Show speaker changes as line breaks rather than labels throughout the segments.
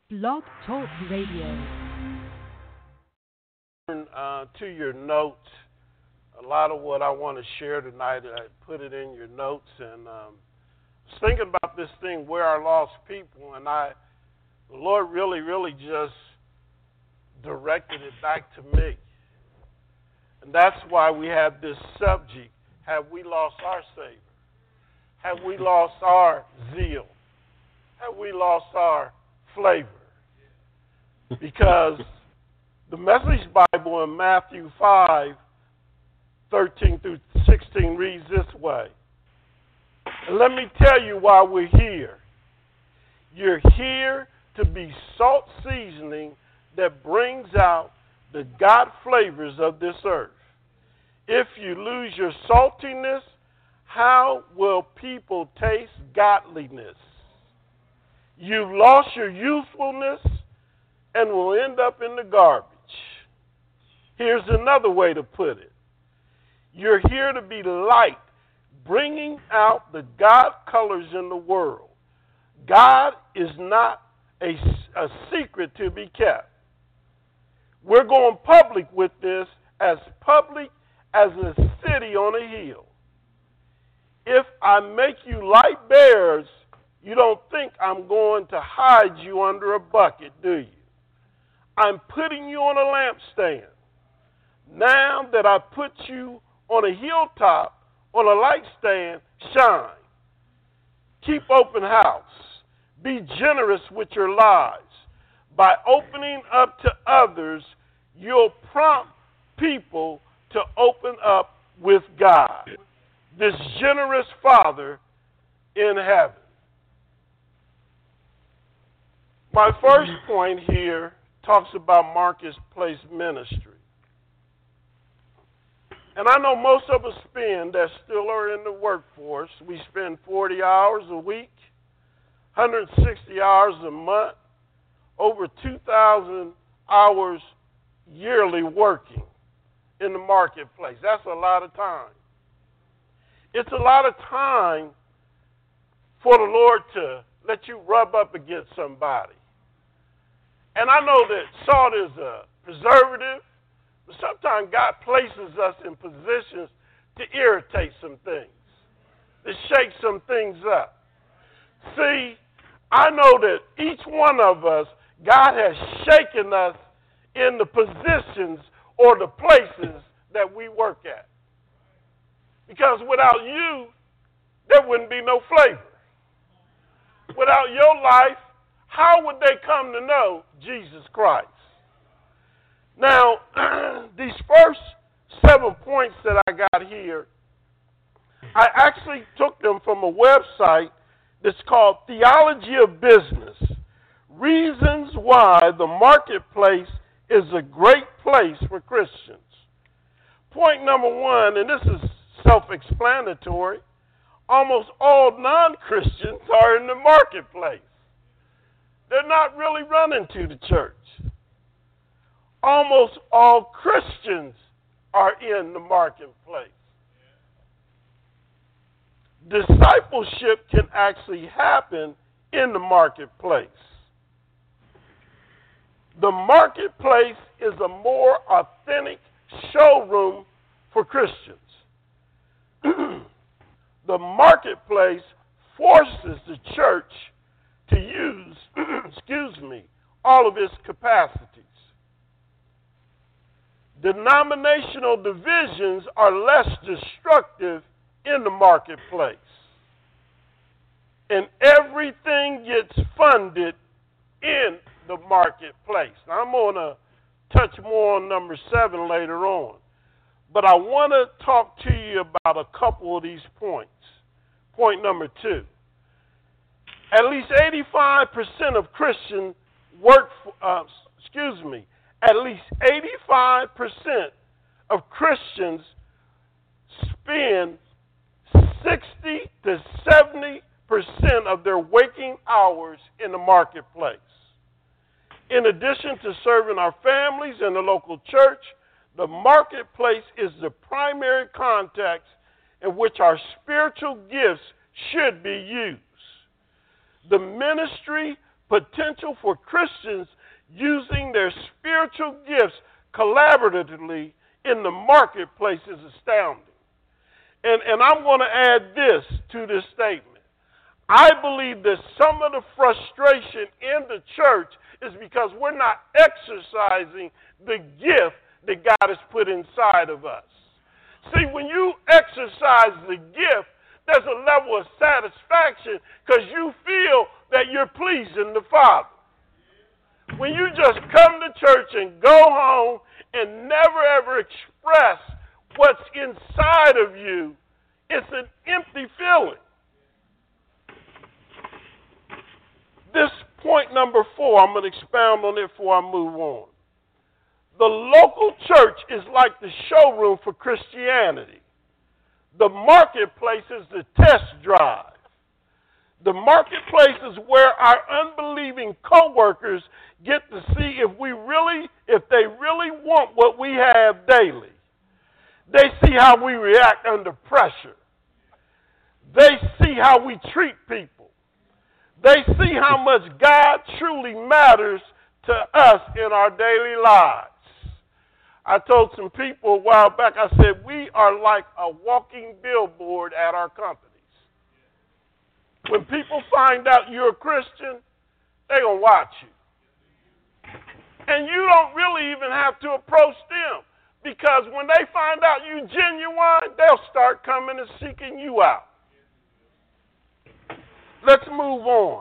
Blog Talk Radio.
To your notes, a lot of what I want to share tonight, I put it in your notes, and I was thinking about this thing, where are lost people, and the Lord really just directed it back to me. And that's why we have this subject, have we lost our Savior? Have we lost our zeal? Have we lost our flavor? Because the Message Bible in Matthew 5:13 through 16 reads this way. And let me tell you why we're here. You're here to be salt seasoning that brings out the God flavors of this earth. If you lose your saltiness, how will people taste godliness? You've lost your youthfulness and will end up in the garbage. Here's another way to put it. You're here to be light, bringing out the God colors in the world. God is not a secret to be kept. We're going public with this, as public as a city on a hill. If I make you light bearers, you don't think I'm going to hide you under a bucket, do you? I'm putting you on a lampstand. Now that I put you on a hilltop, on a light stand, shine. Keep open house. Be generous with your lives. By opening up to others, you'll prompt people to open up with God, this generous Father in heaven. My first point here talks about marketplace ministry. And I know most of us that still are in the workforce, we spend 40 hours a week, 160 hours a month, over 2,000 hours yearly working in the marketplace. That's a lot of time. It's a lot of time for the Lord to let you rub up against somebody. And I know that salt is a preservative, but sometimes God places us in positions to irritate some things, to shake some things up. See, I know that each one of us, God has shaken us in the positions or the places that we work at. Because without you, there wouldn't be no flavor. Without your life, how would they come to know Jesus Christ? Now, these first 7 points that I got here, I actually took them from a website that's called Theology of Business. Reasons why the marketplace is a great place for Christians. Point number 1, and this is self-explanatory, almost all non-Christians are in the marketplace. They're not really running to the church. Almost all Christians are in the marketplace. Discipleship can actually happen in the marketplace. The marketplace is a more authentic showroom for Christians. The marketplace forces the church to use, all of its capacities. Denominational divisions are less destructive in the marketplace. And everything gets funded in the marketplace. Now, I'm going to touch more on number 7 later on. But I want to talk to you about a couple of these points. Point number 2. At least 85% of Christians at least 85% of Christians spend 60 to 70% of their waking hours in the marketplace. In addition to serving our families and the local church, the marketplace is the primary context in which our spiritual gifts should be used. The ministry potential for Christians using their spiritual gifts collaboratively in the marketplace is astounding. And I'm going to add this to this statement. I believe that some of the frustration in the church is because we're not exercising the gift that God has put inside of us. See, when you exercise the gift, there's a level of satisfaction because you feel that you're pleasing the Father. When you just come to church and go home and never ever express what's inside of you, it's an empty feeling. This point number 4, I'm going to expound on it before I move on. The local church is like the showroom for Christianity. The marketplace is the test drive. The marketplace is where our unbelieving co-workers get to see if they really want what we have daily. They see how we react under pressure. They see how we treat people. They see how much God truly matters to us in our daily lives. I told some people a while back, I said, we are like a walking billboard at our companies. When people find out you're a Christian, they're going to watch you. And you don't really even have to approach them, because when they find out you genuine, they'll start coming and seeking you out. Let's move on.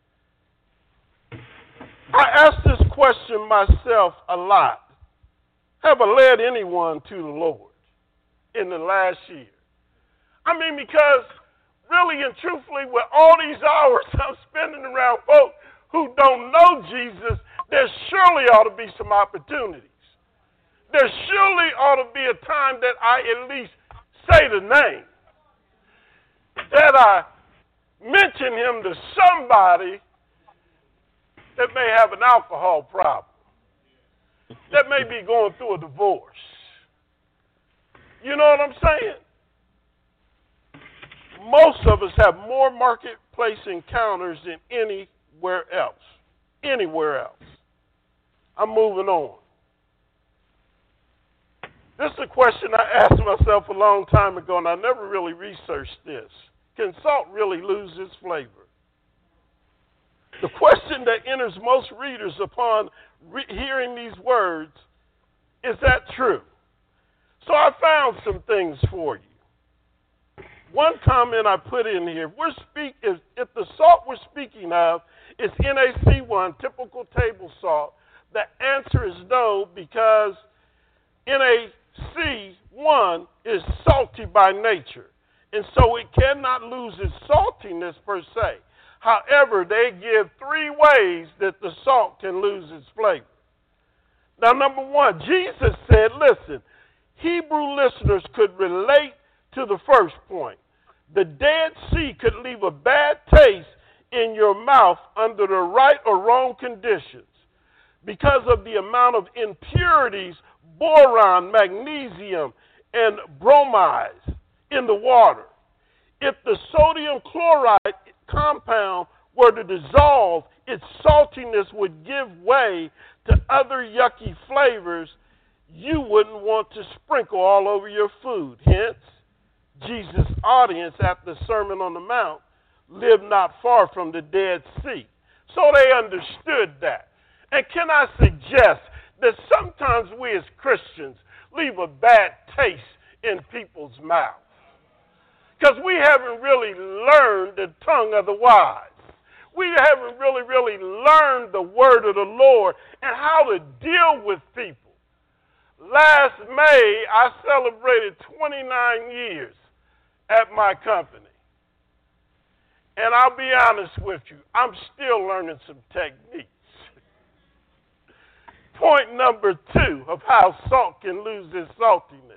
I asked this question myself a lot. Have I led anyone to the Lord in the last year? I mean, because really and truthfully, with all these hours I'm spending around folks who don't know Jesus, there surely ought to be some opportunities. There surely ought to be a time that I at least say the name, that I mention him to somebody that may have an alcohol problem, that may be going through a divorce. You know what I'm saying? Most of us have more marketplace encounters than anywhere else. Anywhere else. I'm moving on. This is a question I asked myself a long time ago, and I never really researched this. Can salt really lose its flavor? The question that enters most readers upon hearing these words, is that true? So I found some things for you. One comment I put in here, if the salt we're speaking of is NaC1, typical table salt, the answer is no, because NaC1 is salty by nature, and so it cannot lose its saltiness per se. However, they give 3 ways that the salt can lose its flavor. Now, number 1, Jesus said, listen, Hebrew listeners could relate to the first point. The Dead Sea could leave a bad taste in your mouth under the right or wrong conditions because of the amount of impurities, boron, magnesium, and bromides in the water. If the sodium chloride compound were to dissolve, its saltiness would give way to other yucky flavors you wouldn't want to sprinkle all over your food. Hence, Jesus' audience at the Sermon on the Mount lived not far from the Dead Sea. So they understood that. And can I suggest that sometimes we as Christians leave a bad taste in people's mouths? Because we haven't really learned the tongue of the wise. We haven't really learned the word of the Lord and how to deal with people. Last May, I celebrated 29 years at my company. And I'll be honest with you, I'm still learning some techniques. Point number 2 of how salt can lose its saltiness.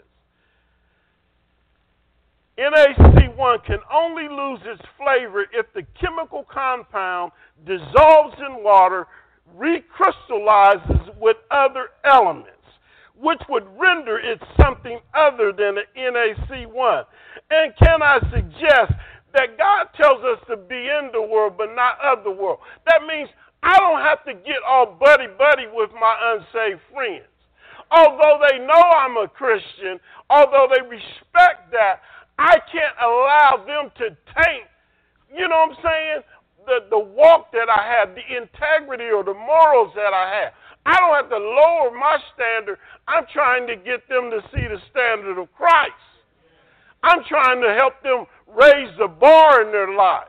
NaC1 can only lose its flavor if the chemical compound dissolves in water, recrystallizes with other elements, which would render it something other than an NaC1. And can I suggest that God tells us to be in the world but not of the world? That means I don't have to get all buddy-buddy with my unsaved friends. Although they know I'm a Christian, although they respect that, I can't allow them to taint, you know what I'm saying, the walk that I have, the integrity or the morals that I have. I don't have to lower my standard. I'm trying to get them to see the standard of Christ. I'm trying to help them raise the bar in their life.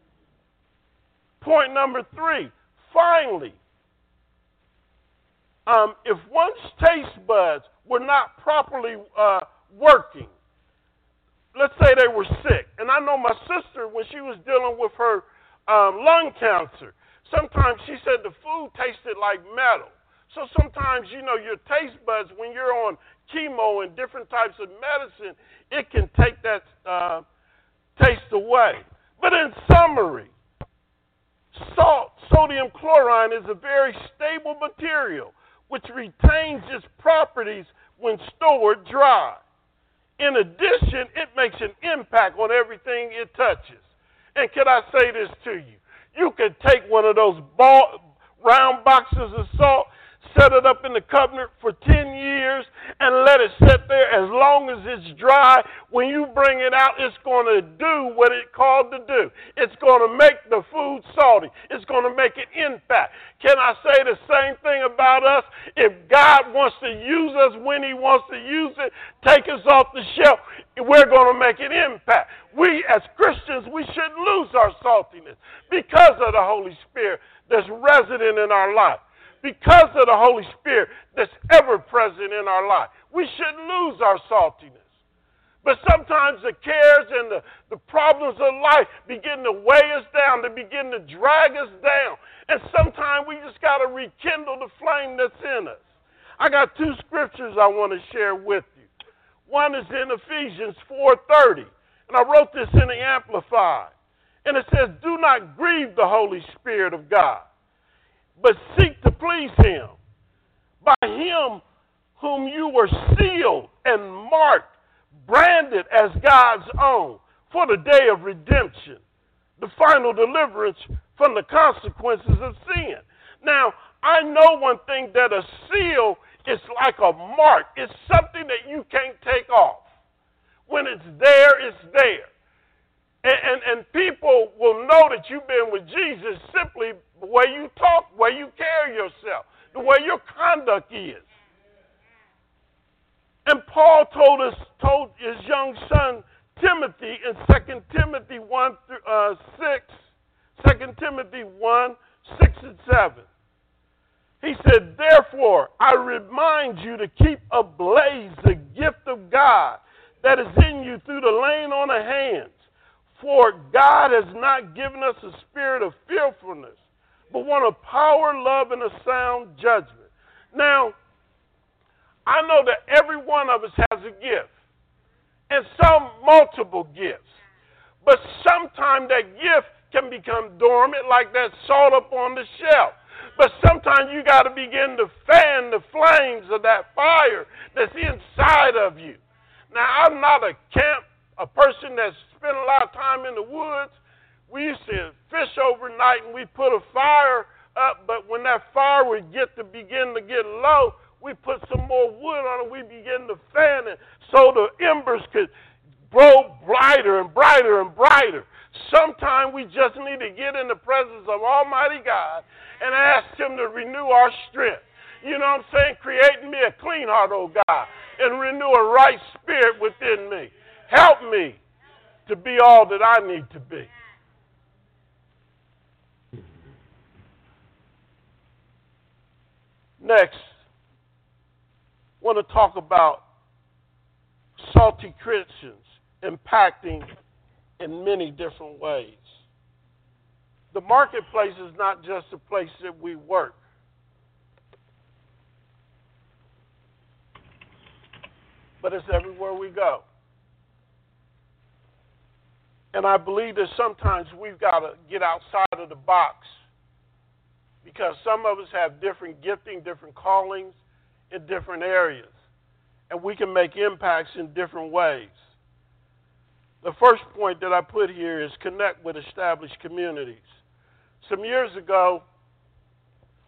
Point number 3, finally, if one's taste buds were not properly working, let's say they were sick, and I know my sister, when she was dealing with her lung cancer, sometimes she said the food tasted like metal. So sometimes, you know, your taste buds, when you're on chemo and different types of medicine, it can take that taste away. But in summary, salt, sodium chloride, is a very stable material which retains its properties when stored dry. In addition, it makes an impact on everything it touches. And can I say this to you? You could take one of those round boxes of salt, set it up in the cabinet for 10 years, and let it sit there as long as it's dry. When you bring it out, it's going to do what it's called to do. It's going to make the food salty. It's going to make an impact. Can I say the same thing about us? If God wants to use us when he wants to use it, take us off the shelf, we're going to make an impact. We, as Christians, we shouldn't lose our saltiness because of the Holy Spirit that's resident in our life. Because of the Holy Spirit that's ever present in our life. We shouldn't lose our saltiness. But sometimes the cares and the problems of life begin to weigh us down. They begin to drag us down. And sometimes we just got to rekindle the flame that's in us. I got 2 scriptures I want to share with you. One is in Ephesians 4:30. And I wrote this in the Amplified. And it says, do not grieve the Holy Spirit of God, but seek to please him. By him whom you were sealed and marked, branded as God's own, for the day of redemption, the final deliverance from the consequences of sin. Now, I know one thing, that a seal is like a mark. It's something that you can't take off. When it's there, it's there. And people will know that you've been with Jesus simply the way you talk, the way you carry yourself, the way your conduct is. And Paul told his young son Timothy in 2 Timothy 1, 6 and 7. He said, therefore, I remind you to keep ablaze the gift of God that is in you through the laying on of hands. For God has not given us a spirit of fearfulness, but one of power, love, and a sound judgment. Now, I know that every one of us has a gift, and some multiple gifts. But sometimes that gift can become dormant, like that salt up on the shelf. But sometimes you got to begin to fan the flames of that fire that's inside of you. Now, I'm not a person that spent a lot of time in the woods. We used to fish overnight and we put a fire up, but when that fire would begin to get low, we put some more wood on it. We begin to fan it so the embers could grow brighter and brighter and brighter. Sometimes we just need to get in the presence of Almighty God and ask him to renew our strength. You know what I'm saying? Create in me a clean heart, oh God, and renew a right spirit within me. Help me to be all that I need to be. Next, I want to talk about salty Christians impacting in many different ways. The marketplace is not just a place that we work. But it's everywhere we go. And I believe that sometimes we've got to get outside of the box, because some of us have different gifting, different callings in different areas. And we can make impacts in different ways. The first point that I put here is connect with established communities. Some years ago,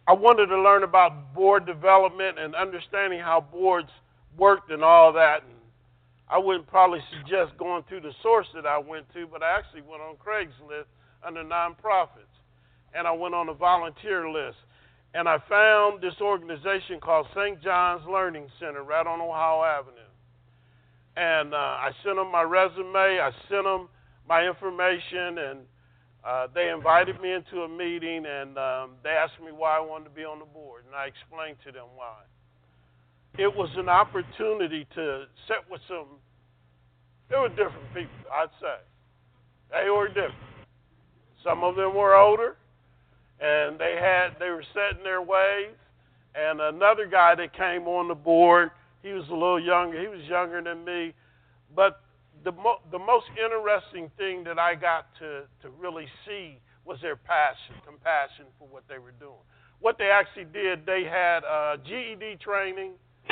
I wanted to learn about board development and understanding how boards worked and all that. And I wouldn't probably suggest going through the source that I went to, but I actually went on Craigslist under nonprofits. And I went on a volunteer list. And I found this organization called St. John's Learning Center right on Ohio Avenue. And I sent them my resume. I sent them my information. And they invited me into a meeting. And they asked me why I wanted to be on the board. And I explained to them why. It was an opportunity to sit with they were different people, I'd say. They were different. Some of them were older. And they were set in their ways. And another guy that came on the board, he was a little younger. He was younger than me. But the most interesting thing that I got to really see was their compassion for what they were doing. What they actually did, they had GED training,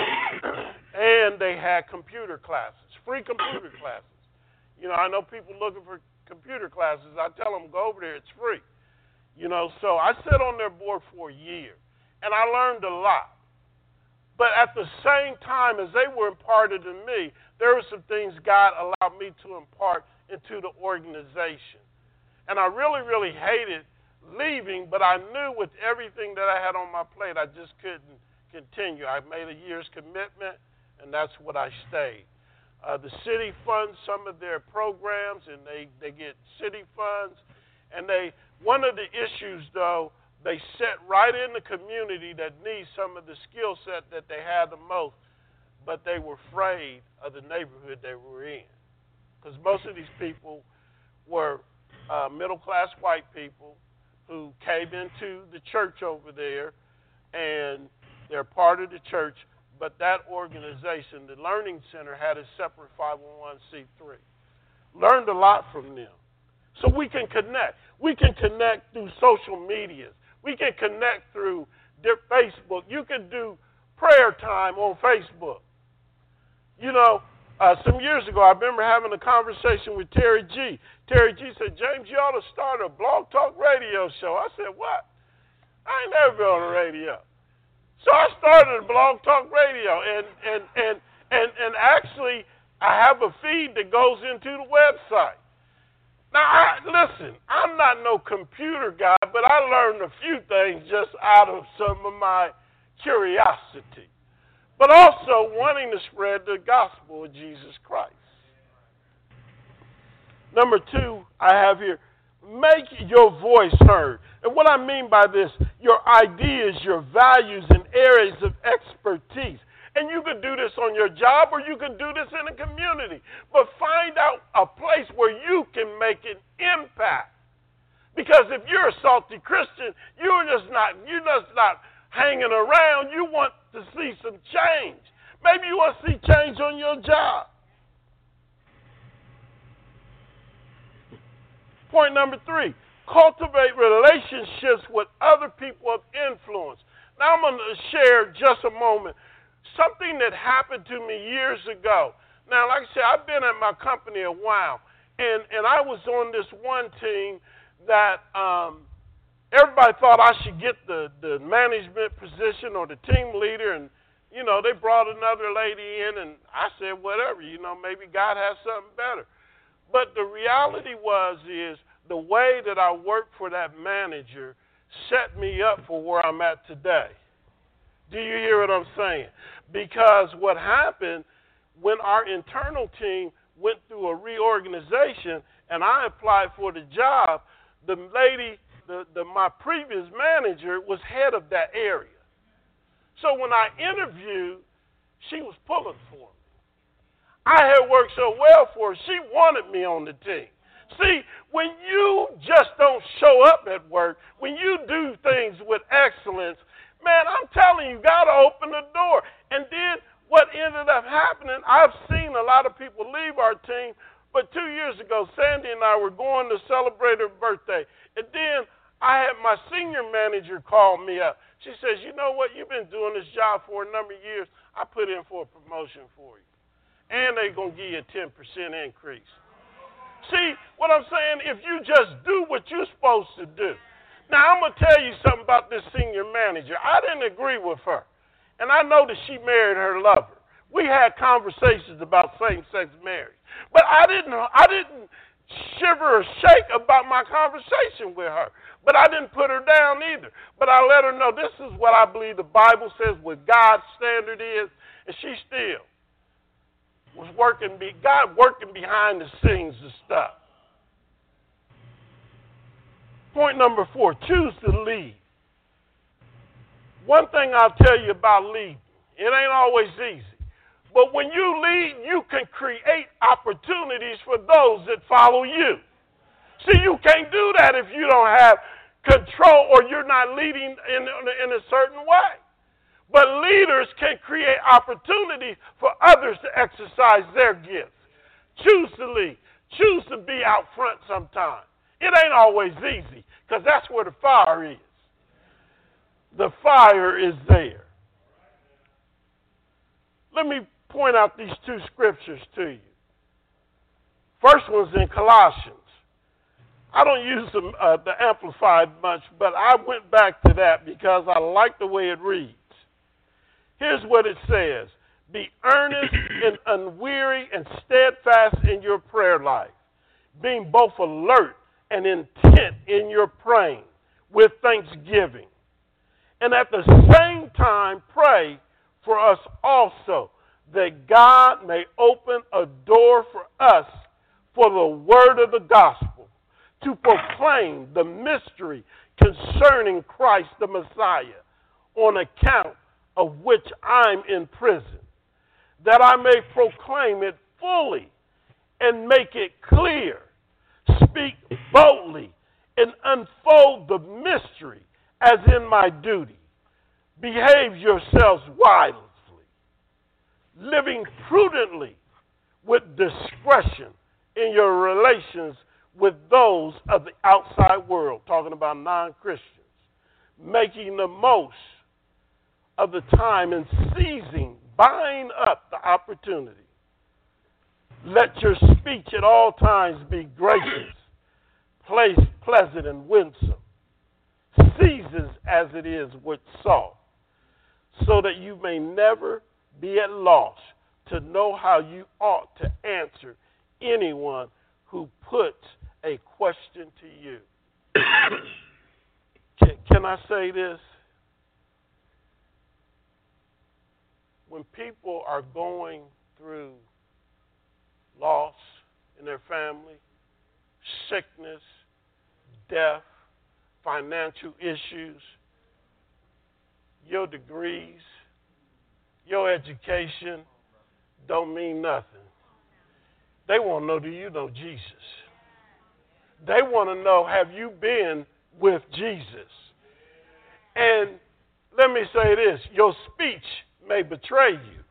and they had computer classes, free computer classes. You know, I know people looking for computer classes. I tell them, go over there, it's free. You know, so I sat on their board for a year, and I learned a lot. But at the same time as they were imparted to me, there were some things God allowed me to impart into the organization. And I really, really hated leaving, but I knew with everything that I had on my plate, I just couldn't continue. I made a year's commitment, and that's what I stayed. The city funds some of their programs, and they get city funds. And one of the issues, though, they set right in the community that needs some of the skill set that they had the most, but they were afraid of the neighborhood they were in. Because most of these people were middle-class white people who came into the church over there, and they're part of the church, but that organization, the Learning Center, had a separate 501c3. Learned a lot from them. So we can connect. We can connect through social media. We can connect through Facebook. You can do prayer time on Facebook. You know, some years ago, I remember having a conversation with Terry G. Terry G said, James, you ought to start a Blog Talk radio show. I said, what? I ain't never been on the radio. So I started a Blog Talk radio, and actually, I have a feed that goes into the website. Now, listen, I'm not no computer guy, but I learned a few things just out of some of my curiosity, but also wanting to spread the gospel of Jesus Christ. Number 2, I have here, make your voice heard. And what I mean by this, your ideas, your values, and areas of expertise. And you can do this on your job, or you can do this in a community. But find out a place where you can make an impact. Because if you're a salty Christian, you're just not hanging around. You want to see some change. Maybe you want to see change on your job. Point number 3, cultivate relationships with other people of influence. Now I'm going to share just a moment something that happened to me years ago. Now, like I said, I've been at my company a while, and I was on this one team that everybody thought I should get the management position or the team leader, and, you know, they brought another lady in, and I said, whatever, you know, maybe God has something better. But the reality is the way that I worked for that manager set me up for where I'm at today. Do you hear what I'm saying? Because what happened when our internal team went through a reorganization and I applied for the job, the lady, my previous manager was head of that area. So when I interviewed, she was pulling for me. I had worked so well for her, she wanted me on the team. See, when you just don't show up at work, when you do things with excellence, man, I'm telling you, God will open the door. And then what ended up happening, I've seen a lot of people leave our team, but 2 years ago, Sandy and I were going to celebrate her birthday. And then I had my senior manager call me up. She says, you know what, you've been doing this job for a number of years. I put in for a promotion for you. And they're going to give you a 10% increase. See what I'm saying? If you just do what you're supposed to do. Now, I'm going to tell you something about this senior manager. I didn't agree with her. And I know that she married her lover. We had conversations about same-sex marriage. But I didn't shiver or shake about my conversation with her. But I didn't put her down either. But I let her know this is what I believe the Bible says what God's standard is. And she still was God working behind the scenes and stuff. Point number 4, choose to lead. One thing I'll tell you about leading, it ain't always easy. But when you lead, you can create opportunities for those that follow you. See, you can't do that if you don't have control or you're not leading in a certain way. But leaders can create opportunities for others to exercise their gifts. Choose to lead. Choose to be out front sometimes. It ain't always easy because that's where the fire is. The fire is there. Let me point out these 2 scriptures to you. First one's in Colossians. I don't use the Amplified much, but I went back to that because I like the way it reads. Here's what it says. Be earnest and unweary and steadfast in your prayer life, being both alert and intent in your praying with thanksgiving. And at the same time, pray for us also, that God may open a door for us for the word of the gospel, to proclaim the mystery concerning Christ the Messiah, on account of which I'm in prison, that I may proclaim it fully and make it clear, speak boldly, and unfold the mystery as in my duty. Behave yourselves wisely, living prudently with discretion in your relations with those of the outside world, talking about non-Christians, making the most of the time and seizing, buying up the opportunity. Let your speech at all times be gracious, pleasant and winsome, seasoned as it is with salt, so that you may never be at loss to know how you ought to answer anyone who puts a question to you. Can I say this? When people are going through loss in their family, sickness, death, financial issues, your degrees, your education don't mean nothing. They want to know, do you know Jesus? They want to know, have you been with Jesus? And let me say this, your speech may betray you.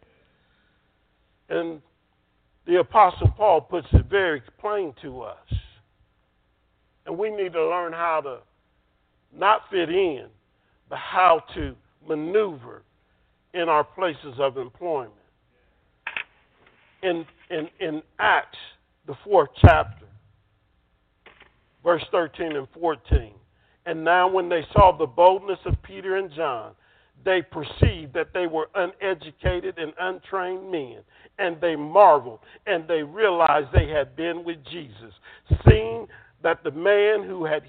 And the Apostle Paul puts it very plain to us. And we need to learn how to not fit in, but how to maneuver in our places of employment. In Acts, the 4th chapter, verse 13 and 14. And now when they saw the boldness of Peter and John, they perceived that they were uneducated and untrained men, and they marveled, and they realized they had been with Jesus. Seeing that the man who had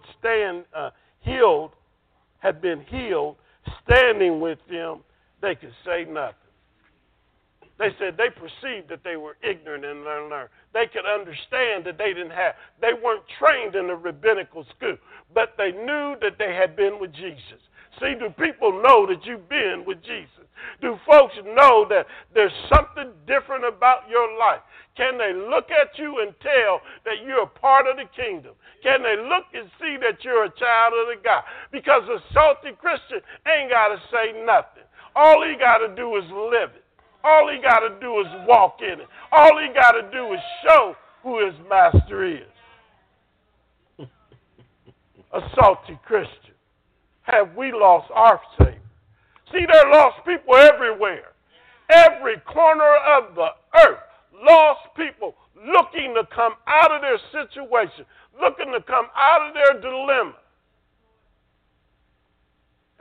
had been healed, standing with them, they could say nothing. They said they perceived that they were ignorant and unlearned. They could understand that they weren't trained in the rabbinical school, but they knew that they had been with Jesus. See, do people know that you've been with Jesus? Do folks know that there's something different about your life? Can they look at you and tell that you're a part of the kingdom? Can they look and see that you're a child of the God? Because a salty Christian ain't got to say nothing. All he got to do is live it. All he got to do is walk in it. All he got to do is show who his master is. A salty Christian. Have we lost our Savior? See, there are lost people everywhere. Every corner of the earth. Lost people looking to come out of their situation. Looking to come out of their dilemma.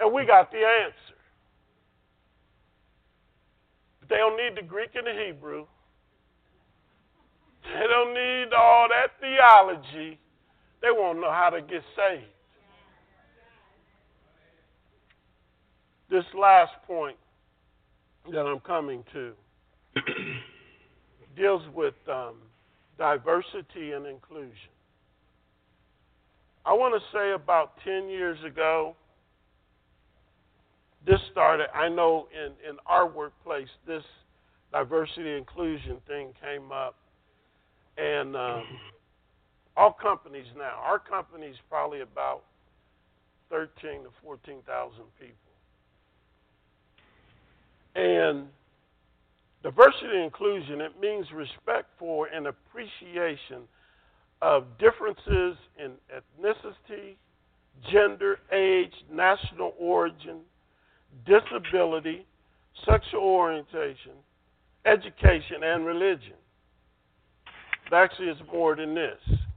And we got the answer. But they don't need the Greek and the Hebrew. They don't need all that theology. They won't know how to get saved. This last point that I'm coming to deals with diversity and inclusion. I want to say about 10 years ago, this started, I know in our workplace, this diversity inclusion thing came up. And all companies now, our company's probably about 13,000 to 14,000 people. And diversity and inclusion, it means respect for and appreciation of differences in ethnicity, gender, age, national origin, disability, sexual orientation, education, and religion. But actually, it's more than this.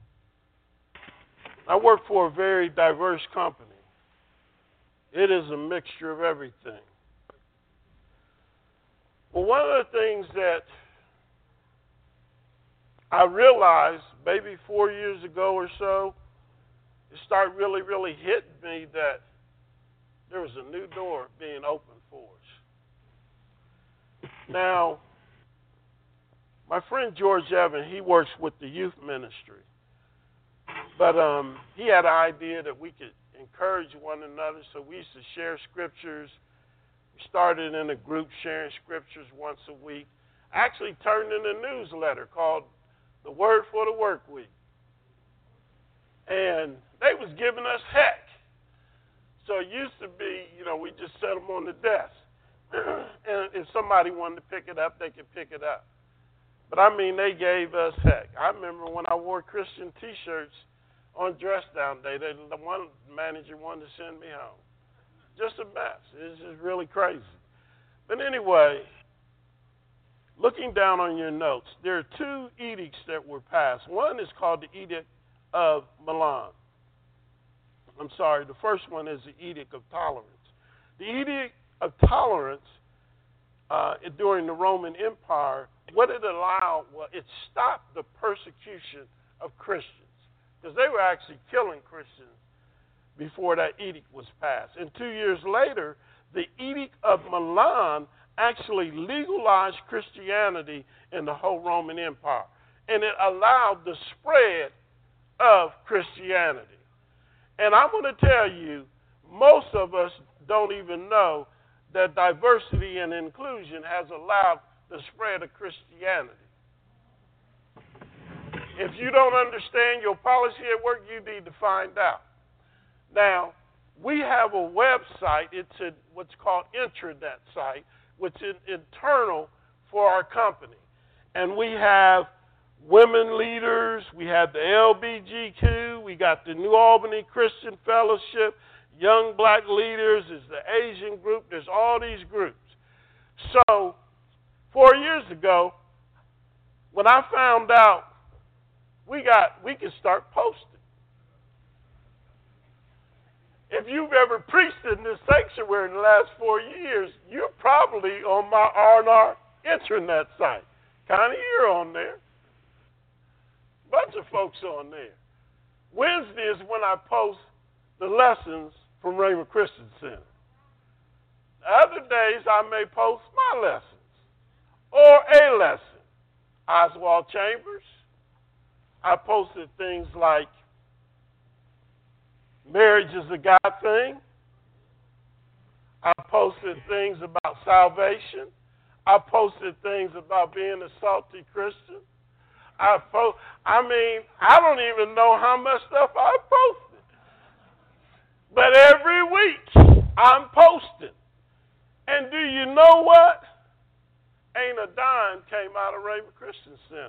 I work for a very diverse company. It is a mixture of everything. Well, one of the things that I realized maybe 4 years ago or so, it started really hitting me that there was a new door being opened for us. Now, my friend George Evan, he works with the youth ministry. But he had an idea that we could encourage one another, so we used to share scriptures. We started in a group sharing scriptures once a week. I actually turned in a newsletter called The Word for the Work Week. And they was giving us heck. So it used to be, we just set them on the desk. And if somebody wanted to pick it up, they could pick it up. But I mean, they gave us heck. I remember when I wore Christian T-shirts on dress down day, the one manager wanted to send me home. Just a mess. It's just really crazy. But anyway, looking down on your notes, there are two edicts that were passed. One is called the Edict of Milan. I'm sorry, the first one is the Edict of Tolerance. The Edict of Tolerance during the Roman Empire, what it allowed, it stopped the persecution of Christians, because they were actually killing Christians before that edict was passed. And 2 years later, the Edict of Milan actually legalized Christianity in the whole Roman Empire. And it allowed the spread of Christianity. And I'm going to tell you, most of us don't even know that diversity and inclusion has allowed the spread of Christianity. If you don't understand your policy at work, you need to find out. Now, we have a website. It's what's called intranet site, which is internal for our company. And we have women leaders. We have the LBGQ. We got the New Albany Christian Fellowship. Young Black Leaders. There's the Asian group. There's all these groups. So 4 years ago, when I found out we can start posting. If you've ever preached in this sanctuary in the last 4 years, you're probably on my R&R intranet site. Connie, you're on there. Bunch of folks on there. Wednesday is when I post the lessons from Rhema Christian Center. Other days I may post my lessons or a lesson. Oswald Chambers. I posted things like marriage is a God thing. I posted things about salvation. I posted things about being a salty Christian. I don't even know how much stuff I posted. But every week I'm posting. And do you know what? Ain't a dime came out of Rhema Christian Center.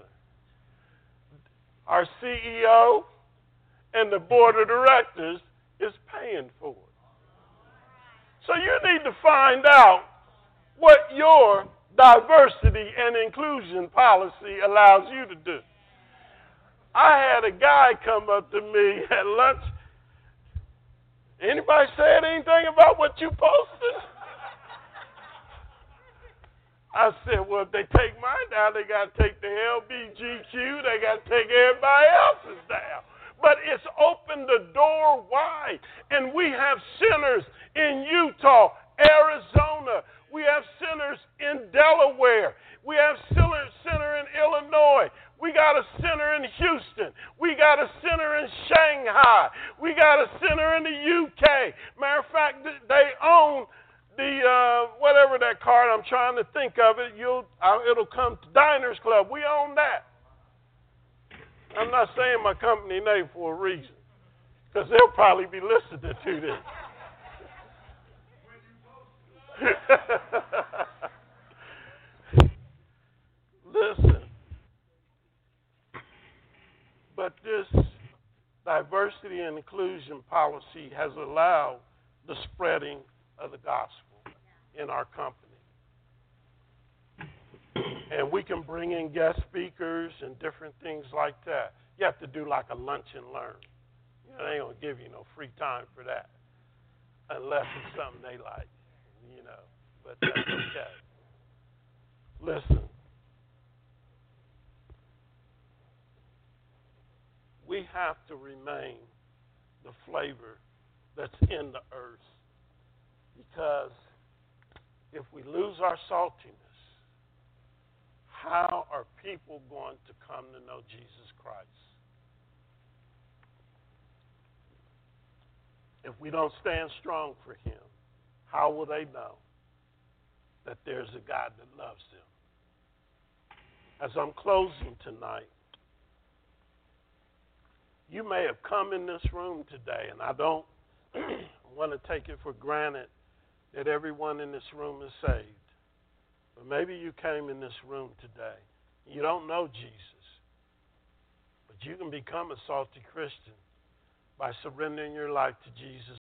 Our CEO and the board of directors is paying for it. So you need to find out what your diversity and inclusion policy allows you to do. I had a guy come up to me at lunch, Anybody said anything about what you posted? I said, well, if they take mine down, they got to take the LBGQ. They got to take everybody else's down. But it's opened the door wide. And we have sinners in Utah, Arizona. We have sinners in Delaware. We have sinner in Illinois. We got a sinner in Houston. We got a sinner in Shanghai. We got a sinner in the UK. Matter of fact, they own the whatever that card, I'm trying to think of it. It'll come to Diners Club. We own that. I'm not saying my company name for a reason, because they'll probably be listening to this. Listen, but this diversity and inclusion policy has allowed the spreading of the gospel in our company. And we can bring in guest speakers and different things like that. You have to do like a lunch and learn. You know, they ain't going to give you no free time for that unless it's something they like, you know. But that's okay. Listen. We have to remain the flavor that's in the earth. Because if we lose our saltiness, how are people going to come to know Jesus Christ? If we don't stand strong for him, how will they know that there's a God that loves them? As I'm closing tonight, you may have come in this room today, and I don't want to take it for granted that everyone in this room is saved. But maybe you came in this room today. You don't know Jesus. But you can become a salty Christian by surrendering your life to Jesus